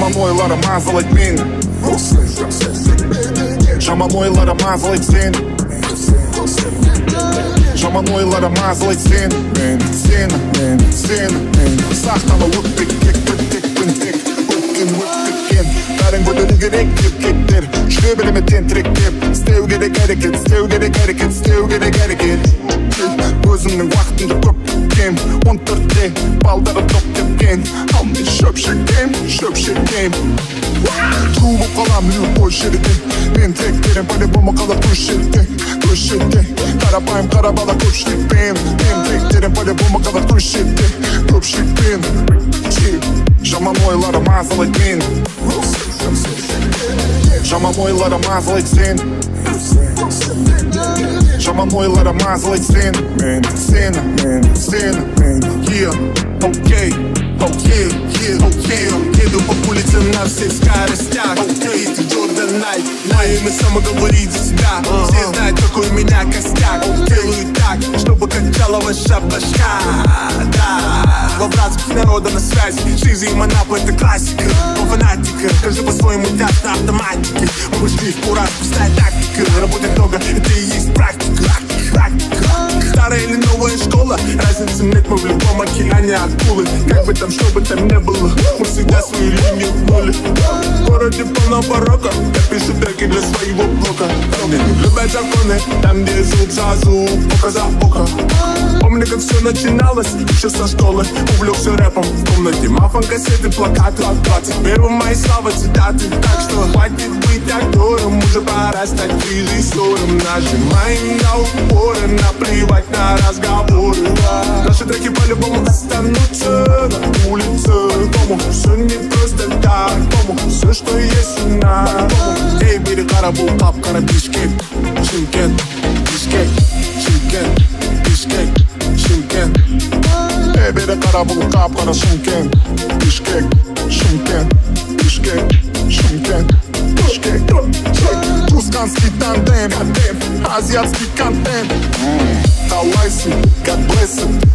Жаман ойлары мазалайды мені, жаман ойлары мазалайды сені, жаман ойлары мазалайды сені. Сақтана өтпекпен тек өткен бәрің бөліну керек еркектер, жүре біліме тентіректеп. Істеу керек әрекет. Өзімнің уақытымды көп кем, 14-те балдары топ тепкен. Ал мен шөп шекем. Тру болып қалам любой жерде, мен тек берем по-любому қалап көшетте. Қарапайым қара бала көпшілікпен, мен тек берем по-любому қалап көпшілікпен. Жаман ойлары мазалайды мені, жаман ойлары мазалайды сені, жаман ойлары мазалайды сені. Еду по улице на всех скоростях. Ты Джордан Найк, моими само говорит за себя. Все знают, какой у меня костяк. Делаю так, чтобы качала ваша башка. Да, во братских народа на связи. Шизы и Манап — это классика. Но фанатика, каждый по-своему идет на автоматике. Мы вышли в кураж, пустая тактика. Работать много, это и есть практика. Старая или новая школа, разницы нет, мы в любом океане акулы. Как бы там, что бы там не было, мы всегда свою линию гнули. В городе полно порока, я пишу треки для своего блока. Любят законы, там где звук за звук, око за око. Помню, как все начиналось, еще со школы. Увлекся рэпом в комнате, мафон, кассеты, плакаты. 21 мои слова, цитаты. Так что хватит быть актером, уже пора стать режиссером. Нажимаем на упоры, наплевать на разговоры. Наши треки по-любому останутся на улице. Дому все не просто так, дому все, что есть у нас. Эй, бери карабу, кап, карабишкек, Шимкент, Бишкек, Эй, бери карабу, кап, кара Шимкент, Бишкек. Тусканский тандем, азиатский контент. Талайсы, God bless it,